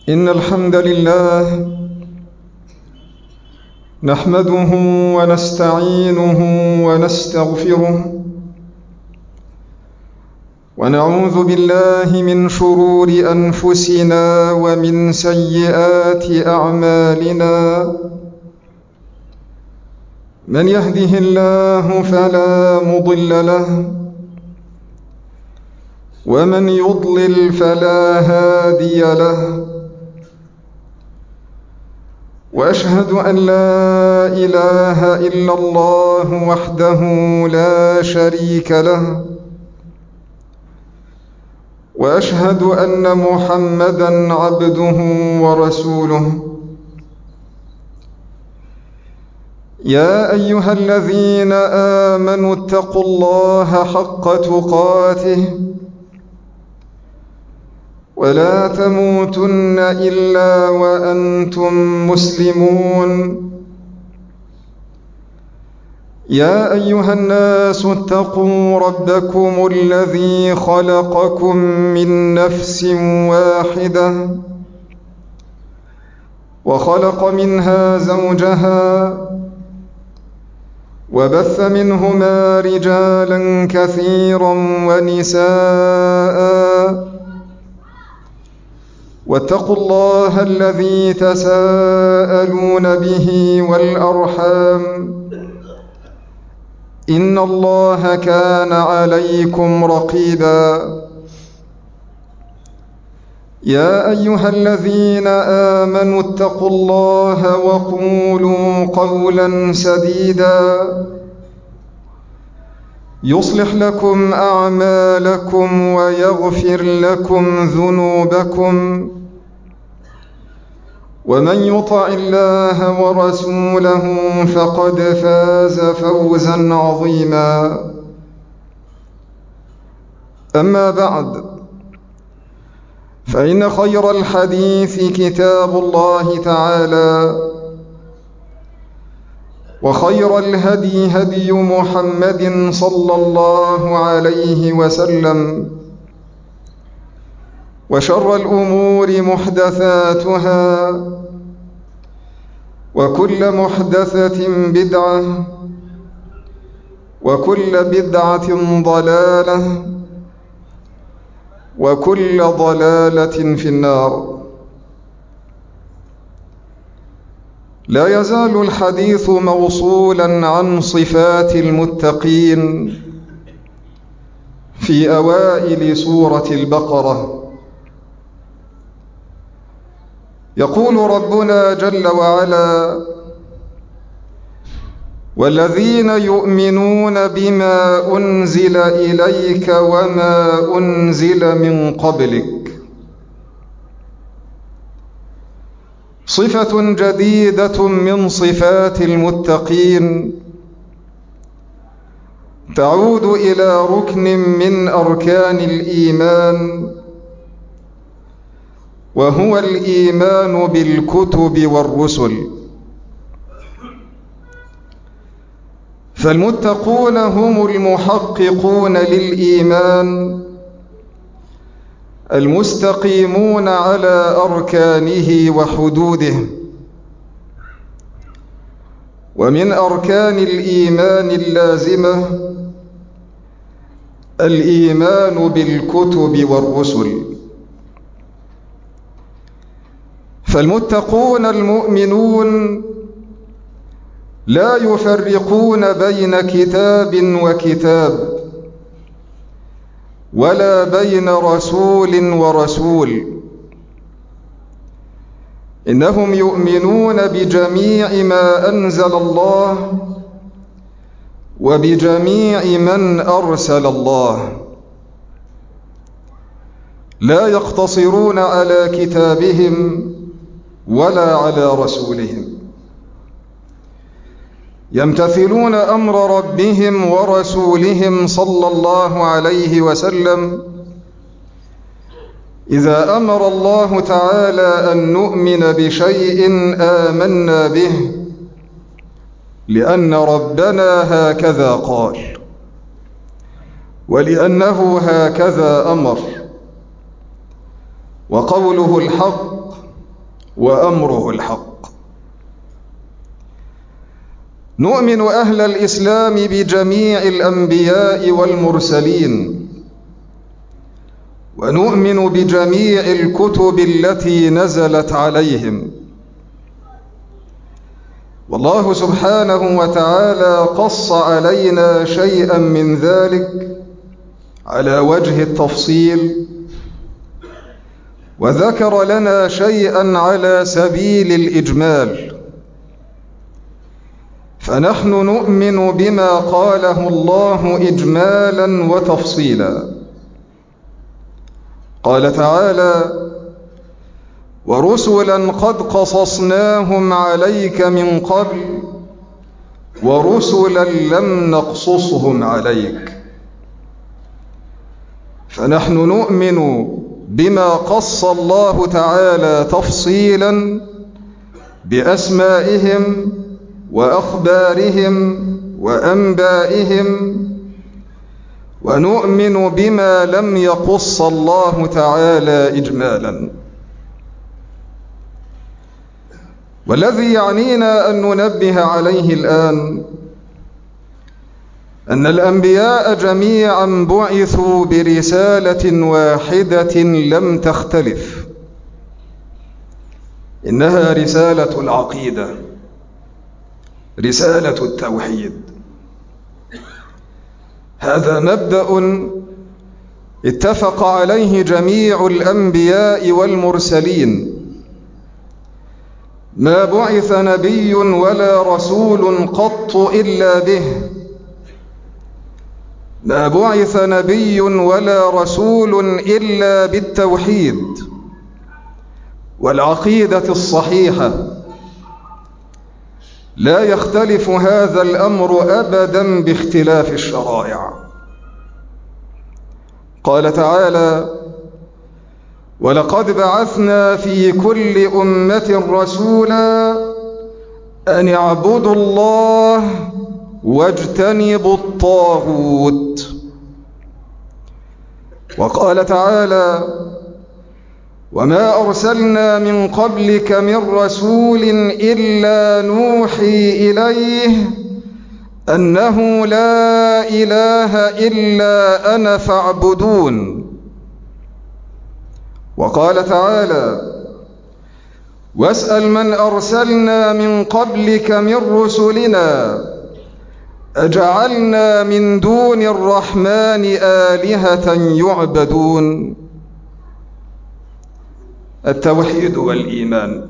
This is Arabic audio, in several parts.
إن الحمد لله نحمده ونستعينه ونستغفره ونعوذ بالله من شرور أنفسنا ومن سيئات أعمالنا. من يهده الله فلا مضل له ومن يضلل فلا هادي له، وأشهد أن لا إله إلا الله وحده لا شريك له، وأشهد أن محمدًا عبده ورسوله. يا أيها الذين آمنوا اتقوا الله حق تقاته ولا تموتن إلا وأنتم مسلمون. يا أيها الناس اتقوا ربكم الذي خلقكم من نفس واحدة وخلق منها زوجها وبث منهما رجالا كثيرا ونساء، واتقوا الله الذي تساءلون به والأرحام، إن الله كان عليكم رقيبا. يا أيها الذين آمنوا اتقوا الله وقولوا قولا سديدا يصلح لكم أعمالكم ويغفر لكم ذنوبكم، ومن يطع الله ورسوله فقد فاز فوزا عظيما. أما بعد، فإن خير الحديث كتاب الله تعالى، وخير الهدي هدي محمد صلى الله عليه وسلم، وشر الأمور محدثاتها، وكل محدثة بدعة، وكل بدعة ضلالة، وكل ضلالة في النار. لا يزال الحديث موصولا عن صفات المتقين في أوائل سورة البقرة. يقول ربنا جل وعلا: والذين يؤمنون بما أنزل إليك وما أنزل من قبلك. صفة جديدة من صفات المتقين تعود إلى ركن من أركان الإيمان، وهو الإيمان بالكتب والرسل. فالمتقون هم المحققون للإيمان، المستقيمون على أركانه وحدوده. ومن أركان الإيمان اللازمة الإيمان بالكتب والرسل. فالمتقون المؤمنون لا يفرقون بين كتاب وكتاب، ولا بين رسول ورسول، إنهم يؤمنون بجميع ما أنزل الله وبجميع من أرسل الله، لا يقتصرون على كتابهم ولا على رسولهم، يمتثلون أمر ربهم ورسولهم صلى الله عليه وسلم إذا أمر الله تعالى أن نؤمن بشيء آمنا به، لأن ربنا هكذا قال، ولأنه هكذا أمر، وقوله الحق وأمره الحق. نؤمن أهل الإسلام بجميع الأنبياء والمرسلين، ونؤمن بجميع الكتب التي نزلت عليهم. والله سبحانه وتعالى قص علينا شيئا من ذلك على وجه التفصيل، وذكر لنا شيئا على سبيل الإجمال. فنحن نؤمن بما قاله الله إجمالا وتفصيلا. قال تعالى: ورسلا قد قصصناهم عليك من قبل ورسلا لم نقصصهم عليك. فنحن نؤمن بما قص الله تعالى تفصيلا بأسمائهم وأخبارهم وأنبائهم، ونؤمن بما لم يقص الله تعالى إجمالا. والذي يعنينا أن ننبه عليه الآن أن الأنبياء جميعا بعثوا برسالة واحدة لم تختلف، إنها رسالة العقيدة، رسالة التوحيد. هذا مبدأ اتفق عليه جميع الأنبياء والمرسلين. ما بعث نبي ولا رسول قط إلا به، ما بعث نبي ولا رسول إلا بالتوحيد والعقيدة الصحيحة. لا يختلف هذا الأمر أبدا باختلاف الشرائع. قال تعالى: ولقد بعثنا في كل أمة رسولا أن اعبدوا الله واجتنبوا الطاغوت. وقال تعالى: وما أرسلنا من قبلك من رسول إلا نوحي إليه أنه لا إله إلا أنا فاعبدون. وقال تعالى: واسأل من أرسلنا من قبلك من رسلنا أجعلنا من دون الرحمن آلهة يعبدون. التوحيد والإيمان،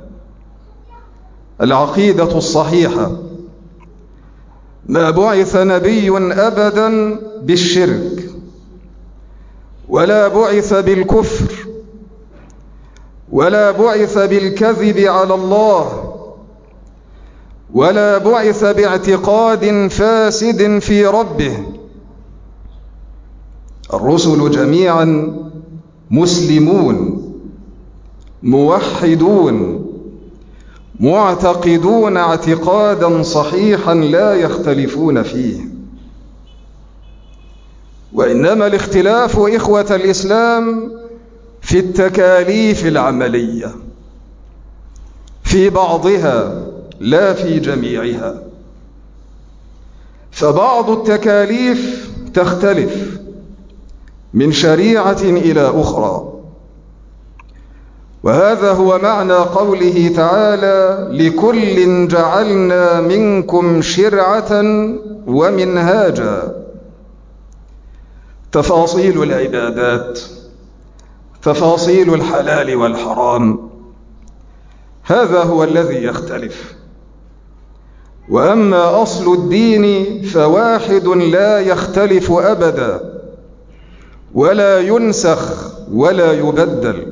العقيدة الصحيحة. ما بعث نبي أبدا بالشرك، ولا بعث بالكفر، ولا بعث بالكذب على الله، ولا بعث باعتقاد فاسد في ربه. الرسل جميعا مسلمون موحدون معتقدون اعتقادا صحيحا لا يختلفون فيه. وإنما الاختلاف إخوة الإسلام في التكاليف العملية، في بعضها لا في جميعها. فبعض التكاليف تختلف من شريعة إلى أخرى، وهذا هو معنى قوله تعالى: لكل جعلنا منكم شرعة ومنهاجا. تفاصيل العبادات، تفاصيل الحلال والحرام، هذا هو الذي يختلف. وأما أصل الدين فواحد لا يختلف أبدا، ولا ينسخ ولا يبدل.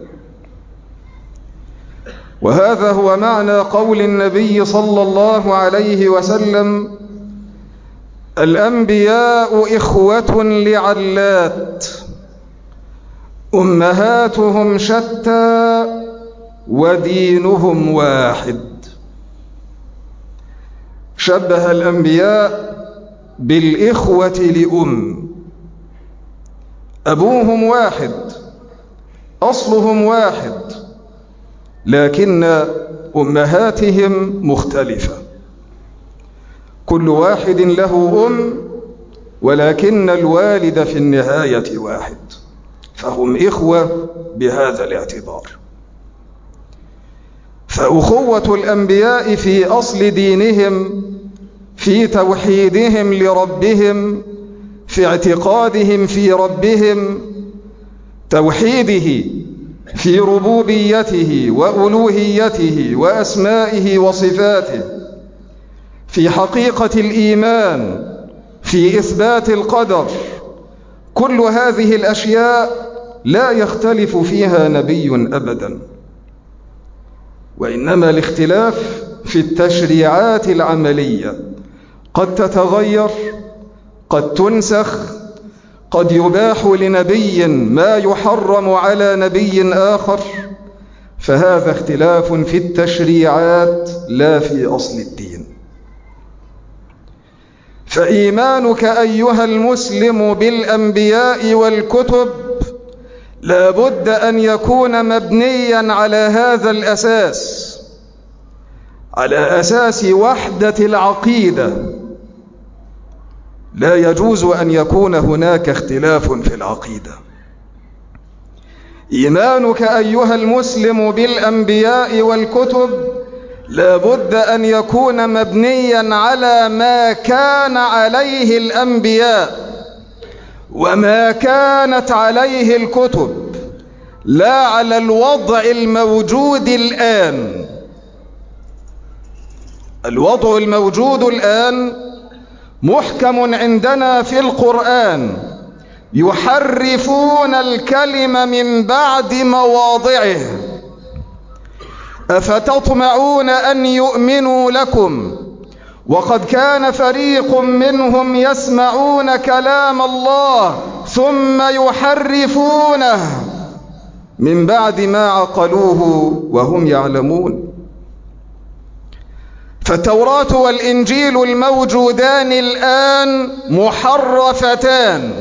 وهذا هو معنى قول النبي صلى الله عليه وسلم: الأنبياء إخوة لعلات أمهاتهم شتى ودينهم واحد. شبه الأنبياء بالإخوة لأم، أبوهم واحد، أصلهم واحد، لكن أمهاتهم مختلفة. كل واحد له ولكن الوالد في النهاية واحد، فهم إخوة بهذا الاعتبار. فأخوة الأنبياء في أصل دينهم، في توحيدهم لربهم، في اعتقادهم في ربهم، توحيده في ربوبيته وألوهيته وأسمائه وصفاته، في حقيقة الإيمان، في إثبات القدر. كل هذه الأشياء لا يختلف فيها نبي أبدا، وإنما الاختلاف في التشريعات العملية، قد تتغير، قد تنسخ، قد يباح لنبي ما يحرم على نبي آخر. فهذا اختلاف في التشريعات لا في أصل الدين. فإيمانك أيها المسلم بالأنبياء والكتب لا بد أن يكون مبنيا على هذا الأساس، على أساس وحدة العقيدة. لا يجوز أن يكون هناك اختلاف في العقيدة. إيمانك أيها المسلم بالأنبياء والكتب لا بد أن يكون مبنيا على ما كان عليه الأنبياء وما كانت عليه الكتب، لا على الوضع الموجود الآن. الوضع الموجود الآن محكم عندنا في القرآن، يحرفون الكلم من بعد مواضعه. أفتطمعون أن يؤمنوا لكم وقد كان فريق منهم يسمعون كلام الله ثم يحرفونه من بعد ما عقلوه وهم يعلمون. فالتوراة والإنجيل الموجودان الآن محرفتان،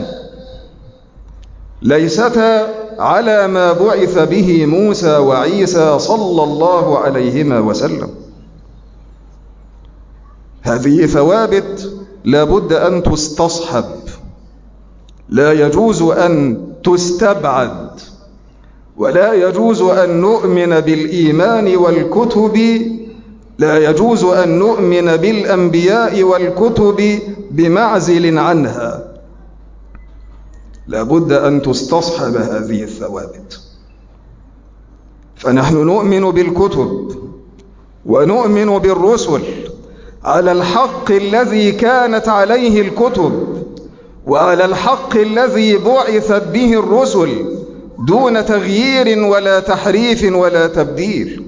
ليستا على ما بعث به موسى وعيسى صلى الله عليهما وسلم. هذه ثوابت لا بد أن تستصحب، لا يجوز أن تستبعد، ولا يجوز أن نؤمن بالإيمان والكتب، لا يجوز أن نؤمن بالأنبياء والكتب بمعزل عنها. لا بد أن تستصحب هذه الثوابت. فنحن نؤمن بالكتب ونؤمن بالرسل على الحق الذي كانت عليه الكتب وعلى الحق الذي بعثت به الرسل، دون تغيير ولا تحريف ولا تبديل.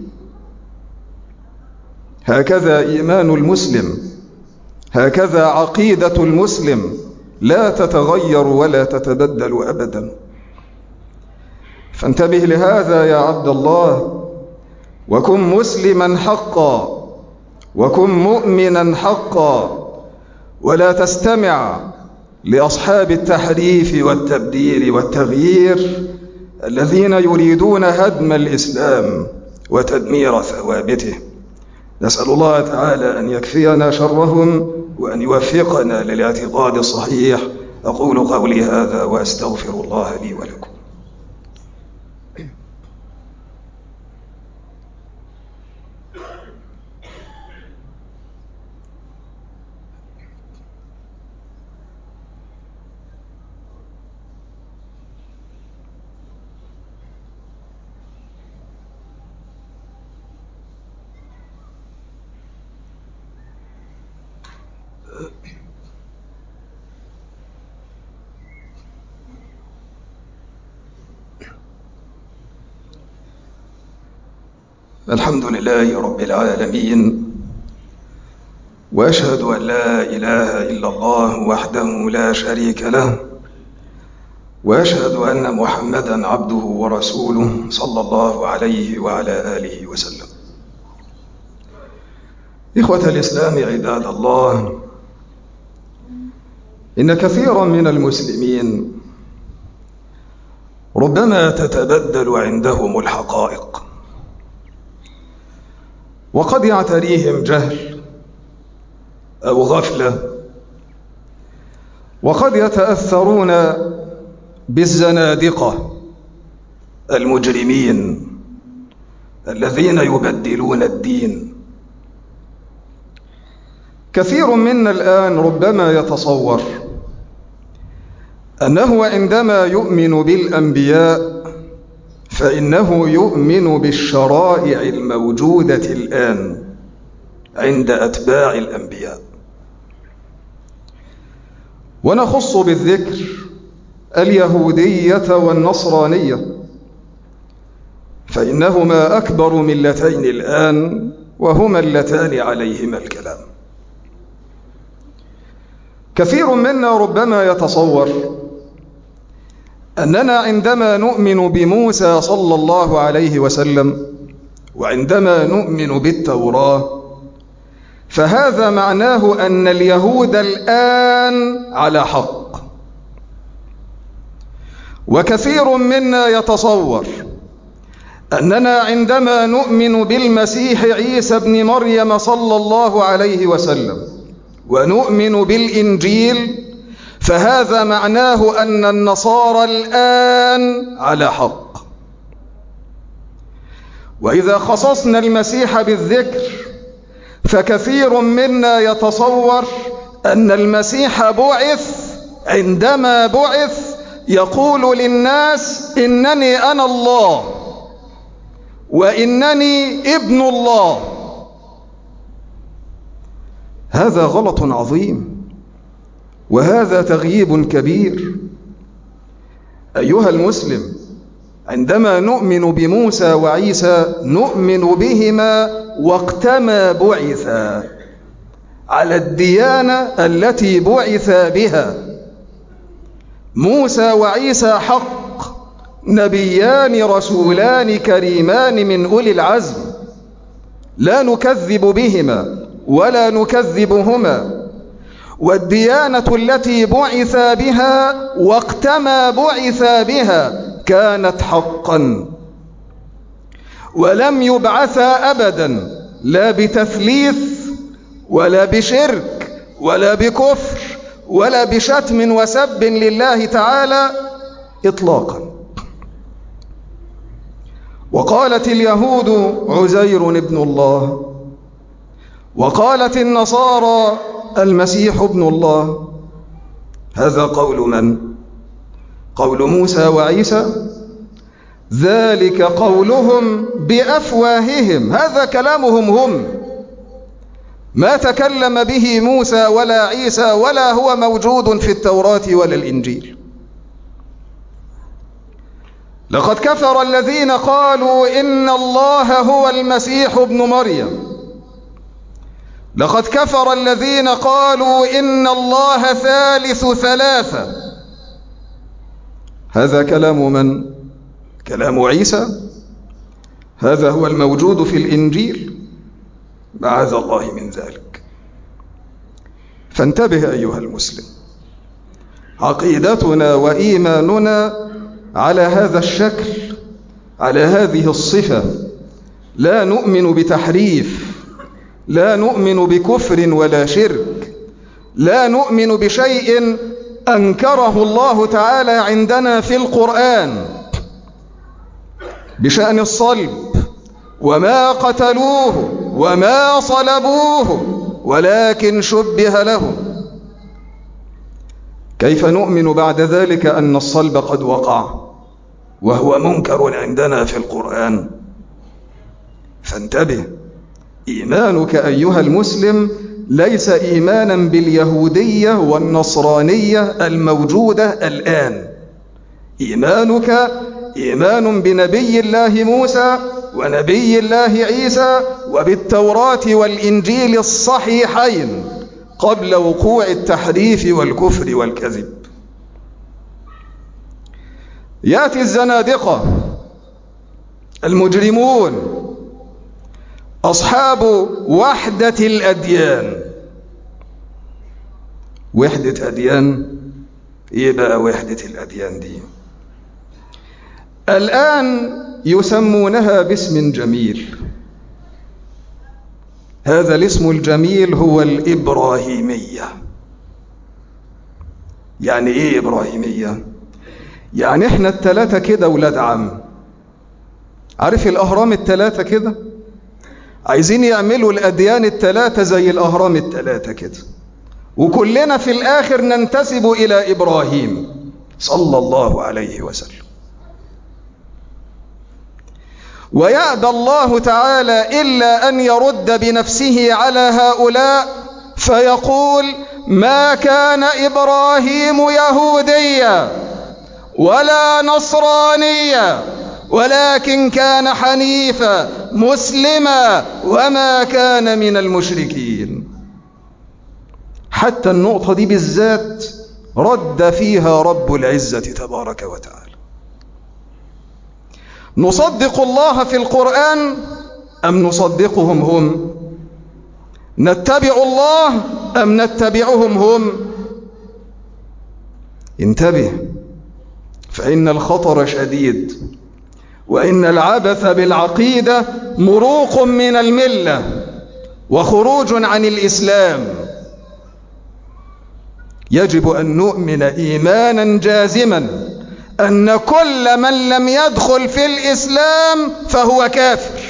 هكذا إيمان المسلم، هكذا عقيدة المسلم، لا تتغير ولا تتبدل أبدا. فانتبه لهذا يا عبد الله، وكن مسلما حقا، وكن مؤمنا حقا، ولا تستمع لأصحاب التحريف والتبديل والتغيير الذين يريدون هدم الإسلام وتدمير ثوابته. نسأل الله تعالى أن يكفينا شرهم وأن يوفقنا للاعتقاد الصحيح. أقول قولي هذا وأستغفر الله لي ولكم. الحمد لله رب العالمين، وأشهد أن لا إله إلا الله وحده لا شريك له، وأشهد أن محمدًا عبده ورسوله صلى الله عليه وعلى آله وسلم. إخوة الإسلام عباد الله، إن كثيرا من المسلمين ربما تتبدل عندهم الحقائق، وقد يعتريهم جهل أو غفلة، وقد يتأثرون بالزنادقة المجرمين الذين يبدلون الدين. كثير منا الآن ربما يتصور أنه عندما يؤمن بالأنبياء فإنه يؤمن بالشرائع الموجودة الآن عند أتباع الأنبياء. ونخص بالذكر اليهودية والنصرانية، فإنهما أكبر ملتين الآن وهما اللتان عليهما الكلام. كثير منا ربما يتصور أننا عندما نؤمن بموسى صلى الله عليه وسلم وعندما نؤمن بالتوراة فهذا معناه أن اليهود الآن على حق. وكثير منا يتصور أننا عندما نؤمن بالمسيح عيسى ابن مريم صلى الله عليه وسلم ونؤمن بالإنجيل فهذا معناه أن النصارى الآن على حق. وإذا خصصنا المسيح بالذكر فكثير منا يتصور أن المسيح بعث، عندما بعث يقول للناس إنني أنا الله وإنني ابن الله. هذا غلط عظيم وهذا تغييب كبير. أيها المسلم، عندما نؤمن بموسى وعيسى نؤمن بهما وقتما بعثا على الديانة التي بعثا بها. موسى وعيسى حق، نبيان رسولان كريمان من أولي العزم، لا نكذب بهما ولا نكذبهما. والديانة التي بعثا بها وقتما بعثا بها كانت حقا، ولم يبعثا أبدا لا بتثليث ولا بشرك ولا بكفر ولا بشتم وسب لله تعالى إطلاقا. وقالت اليهود عزير ابن الله، وقالت النصارى المسيح ابن الله. هذا قول من؟ قول موسى وعيسى؟ ذلك قولهم بأفواههم، هذا كلامهم هم، ما تكلم به موسى ولا عيسى ولا هو موجود في التوراة ولا الإنجيل. لقد كفر الذين قالوا إن الله هو المسيح ابن مريم. لقد كفر الذين قالوا إن الله ثالث ثلاثة. هذا كلام من؟ كلام عيسى؟ هذا هو الموجود في الإنجيل؟ معاذ الله من ذلك. فانتبه أيها المسلم، عقيدتنا وإيماننا على هذا الشكل، على هذه الصفة. لا نؤمن بتحريف، لا نؤمن بكفر ولا شرك، لا نؤمن بشيء أنكره الله تعالى عندنا في القرآن بشأن الصلب، وما قتلوه وما صلبوه ولكن شبه لهم. كيف نؤمن بعد ذلك أن الصلب قد وقع وهو منكر عندنا في القرآن؟ فانتبه، إيمانك أيها المسلم ليس إيمانا باليهودية والنصرانية الموجودة الآن. إيمانك إيمان بنبي الله موسى ونبي الله عيسى وبالتوراة والإنجيل الصحيحين قبل وقوع التحريف والكفر والكذب. يأتي الزنادقة المجرمون أصحاب وحدة الأديان. وحدة أديان؟ إيه بقى وحدة الأديان دي؟ الآن يسمونها باسم جميل، هذا الاسم الجميل هو الإبراهيمية. يعني إيه إبراهيمية؟ يعني إحنا الثلاثة كده ولاد عم. عارف الأهرام الثلاثة كده؟ عايزين يعملوا الأديان الثلاثة زي الأهرام الثلاثة كده، وكلنا في الآخر ننتسب إلى إبراهيم صلى الله عليه وسلم. ويأبى الله تعالى إلا أن يرد بنفسه على هؤلاء فيقول: ما كان إبراهيم يهوديا ولا نصرانيا ولكن كان حنيفا مسلما وما كان من المشركين. حتى النقطة دي بالذات رد فيها رب العزة تبارك وتعالى. نصدق الله في القرآن أم نصدقهم هم؟ نتبع الله أم نتبعهم هم؟ انتبه، فإن الخطر شديد، وإن العبث بالعقيدة مروق من الملة وخروج عن الإسلام. يجب أن نؤمن إيمانا جازما أن كل من لم يدخل في الإسلام فهو كافر.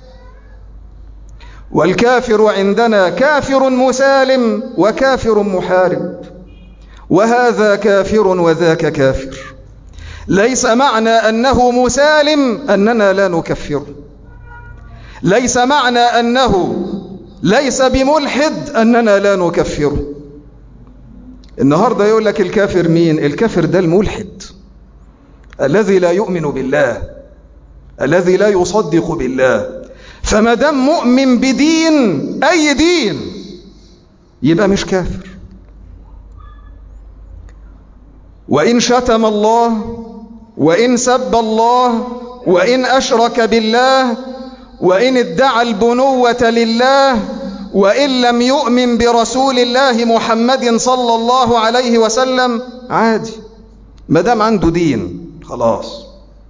والكافر عندنا كافر مسالم وكافر محارب، وهذا كافر وذاك كافر. ليس معنى أنه مسالم أننا لا نكفره، ليس معنى أنه ليس بملحد أننا لا نكفره. النهاردة يقول لك الكافر مين؟ الكافر ده الملحد الذي لا يؤمن بالله، الذي لا يصدق بالله. فما دام مؤمن بدين، أي دين، يبقى مش كافر. وإن شتم الله، وإن سب الله، وإن أشرك بالله، وإن ادعى البنوة لله، وإن لم يؤمن برسول الله محمد صلى الله عليه وسلم، عادي ما دام عنده دين خلاص.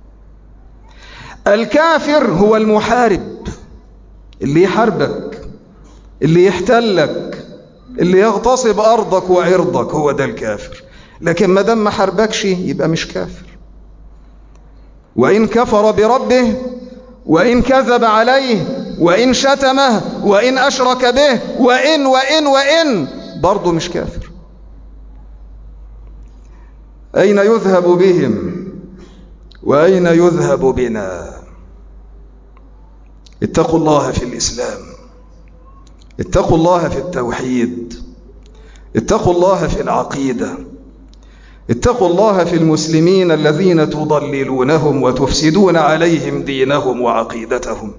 الكافر هو المحارب، اللي يحاربك، اللي يحتلك، اللي يغتصب أرضك وعرضك، هو ده الكافر. لكن ما دام ما حاربكش يبقى مش كافر. وإن كفر بربه، وإن كذب عليه، وإن شتمه، وإن أشرك به، وإن برضه مش كافر. أين يذهب بهم وأين يذهب بنا؟ اتقوا الله في الإسلام، اتقوا الله في التوحيد، اتقوا الله في العقيدة، اتقوا الله في المسلمين الذين تضللونهم وتفسدون عليهم دينهم وعقيدتهم.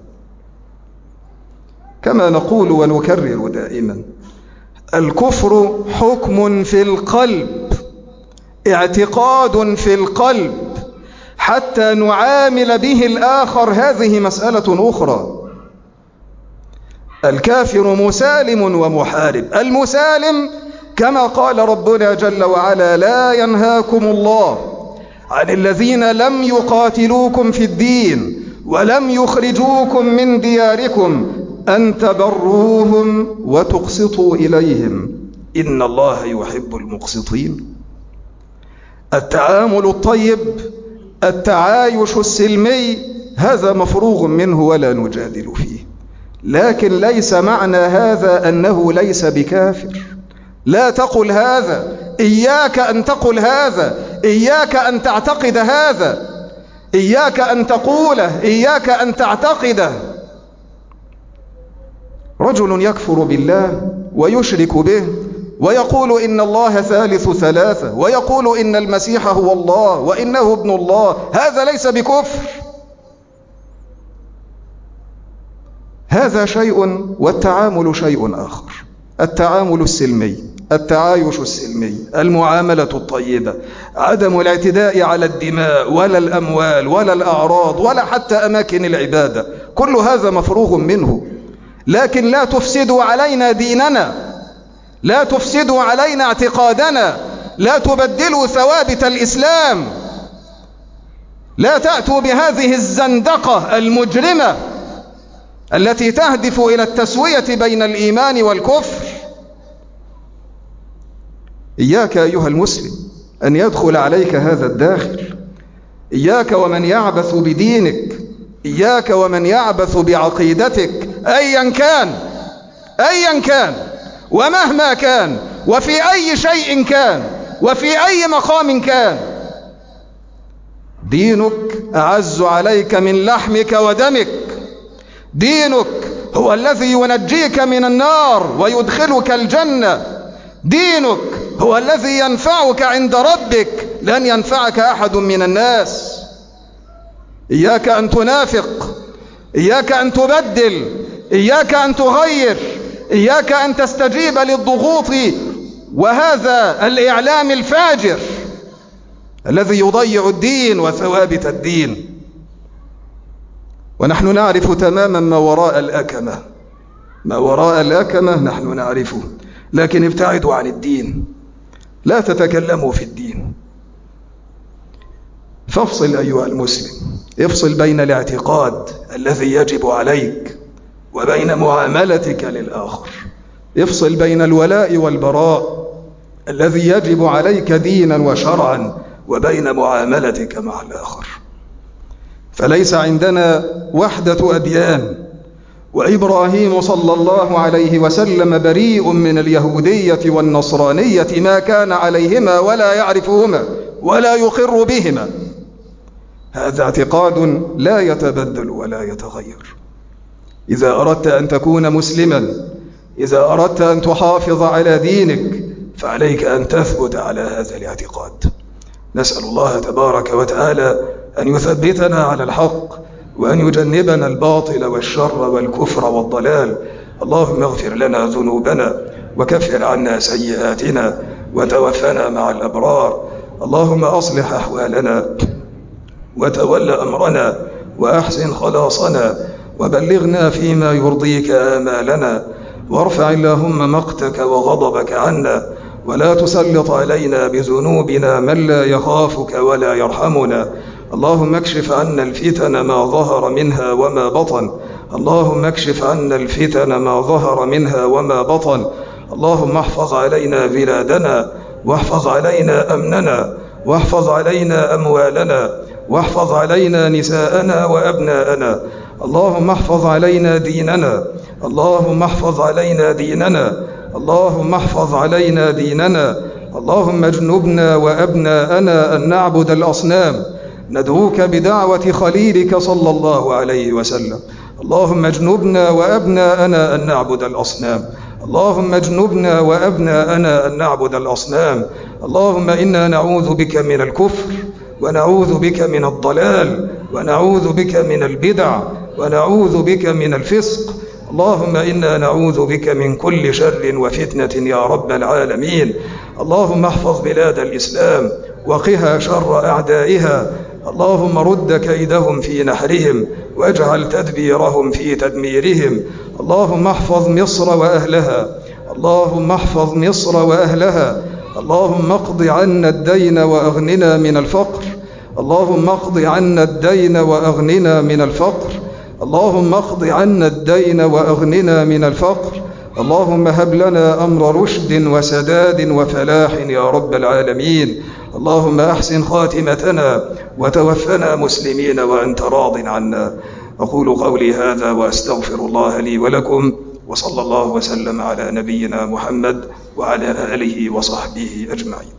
كما نقول ونكرر دائما: الكفر حكم في القلب، اعتقاد في القلب، حتى نعامل به الآخر هذه مسألة أخرى. الكافر مسالم ومحارب. المسالم كما قال ربنا جل وعلا: لا ينهاكم الله عن الذين لم يقاتلوكم في الدين ولم يخرجوكم من دياركم أن تبروهم وتقسطوا إليهم إن الله يحب المقسطين. التعامل الطيب، التعايش السلمي، هذا مفروغ منه ولا نجادل فيه. لكن ليس معنى هذا أنه ليس بكافر. لا تقل هذا، إياك أن تقل هذا، إياك أن تعتقد هذا، إياك أن تقوله، إياك أن تعتقده. رجل يكفر بالله ويشرك به ويقول إن الله ثالث ثلاثة، ويقول إن المسيح هو الله وإنه ابن الله، هذا ليس بكفر. هذا شيء والتعامل شيء آخر. التعامل السلمي، التعايش السلمي، المعاملة الطيبة، عدم الاعتداء على الدماء ولا الأموال ولا الأعراض ولا حتى أماكن العبادة، كل هذا مفروغ منه. لكن لا تفسدوا علينا ديننا، لا تفسدوا علينا اعتقادنا، لا تبدلوا ثوابت الإسلام، لا تأتوا بهذه الزندقة المجرمة التي تهدف إلى التسوية بين الإيمان والكفر. إياك أيها المسلم أن يدخل عليك هذا الداخل. إياك ومن يعبث بدينك، إياك ومن يعبث بعقيدتك أيا كان ومهما كان وفي أي شيء كان وفي أي مقام كان. دينك أعز عليك من لحمك ودمك. دينك هو الذي ينجيك من النار ويدخلك الجنة. دينك هو الذي ينفعك عند ربك، لن ينفعك أحد من الناس. إياك أن تنافق، إياك أن تبدل، إياك أن تغير، إياك أن تستجيب للضغوط وهذا الإعلام الفاجر الذي يضيع الدين وثوابت الدين. ونحن نعرف تماما ما وراء الأكمة. ما وراء الأكمة نحن نعرفه، لكن ابتعدوا عن الدين، لا تتكلموا في الدين. فافصل أيها المسلم، افصل بين الاعتقاد الذي يجب عليك وبين معاملتك للآخر. افصل بين الولاء والبراء الذي يجب عليك دينا وشرعا وبين معاملتك مع الآخر. فليس عندنا وحدة أديان، وإبراهيم صلى الله عليه وسلم بريء من اليهودية والنصرانية ما كان عليهما ولا يعرفهما ولا يقر بهما. هذا اعتقاد لا يتبدل ولا يتغير. إذا أردت أن تكون مسلما، إذا أردت أن تحافظ على دينك، فعليك أن تثبت على هذا الاعتقاد. نسأل الله تبارك وتعالى أن يثبتنا على الحق وأن يجنبنا الباطل والشر والكفر والضلال. اللهم اغفر لنا ذنوبنا وكفر عنا سيئاتنا وتوفنا مع الأبرار. اللهم أصلح أحوالنا وتول أمرنا وأحسن خلاصنا وبلغنا فيما يرضيك آمالنا، وارفع اللهم مقتك وغضبك عنا، ولا تسلط علينا بذنوبنا من لا يخافك ولا يرحمنا. اللهم اكشف عنا الفتن ما ظهر منها وما بطن. اللهم اكشف عنا الفتن ما ظهر منها وما بطن. اللهم احفظ علينا بلادنا، واحفظ علينا أمننا، واحفظ علينا أموالنا، واحفظ علينا نساءنا وأبناءنا. اللهم احفظ علينا ديننا، اللهم احفظ علينا ديننا، اللهم احفظ علينا ديننا. اللهم اجنبنا وأبناءنا أن نعبد الأصنام. ندعوك بدعوة خليلك صلى الله عليه وسلم. اللهم اجنبنا وأبناءنا أن نعبد الأصنام. اللهم اجنبنا وأبناءنا أن نعبد الأصنام. اللهم إنا نعوذ بك من الكفر، ونعوذ بك من الضلال، ونعوذ بك من البدع، ونعوذ بك من الفسق. اللهم إنا نعوذ بك من كل شر وفتنة يا رب العالمين. اللهم احفظ بلاد الإسلام وقها شر أعدائها. اللهم رد كيدهم في نحرهم واجعل تدبيرهم في تدميرهم. اللهم احفظ مصر وأهلها، اللهم احفظ مصر وأهلها. اللهم اقض عنا الدين وأغننا من الفقر. اللهم اقض عنا الدين وأغننا من الفقر. اللهم اقض عنا الدين وأغننا من الفقر. اللهم هب لنا أمر رشد وسداد وفلاح يا رب العالمين. اللهم أحسن خاتمتنا وتوفنا مسلمين وأنت راض عنا. أقول قولي هذا وأستغفر الله لي ولكم، وصلى الله وسلم على نبينا محمد وعلى آله وصحبه أجمعين.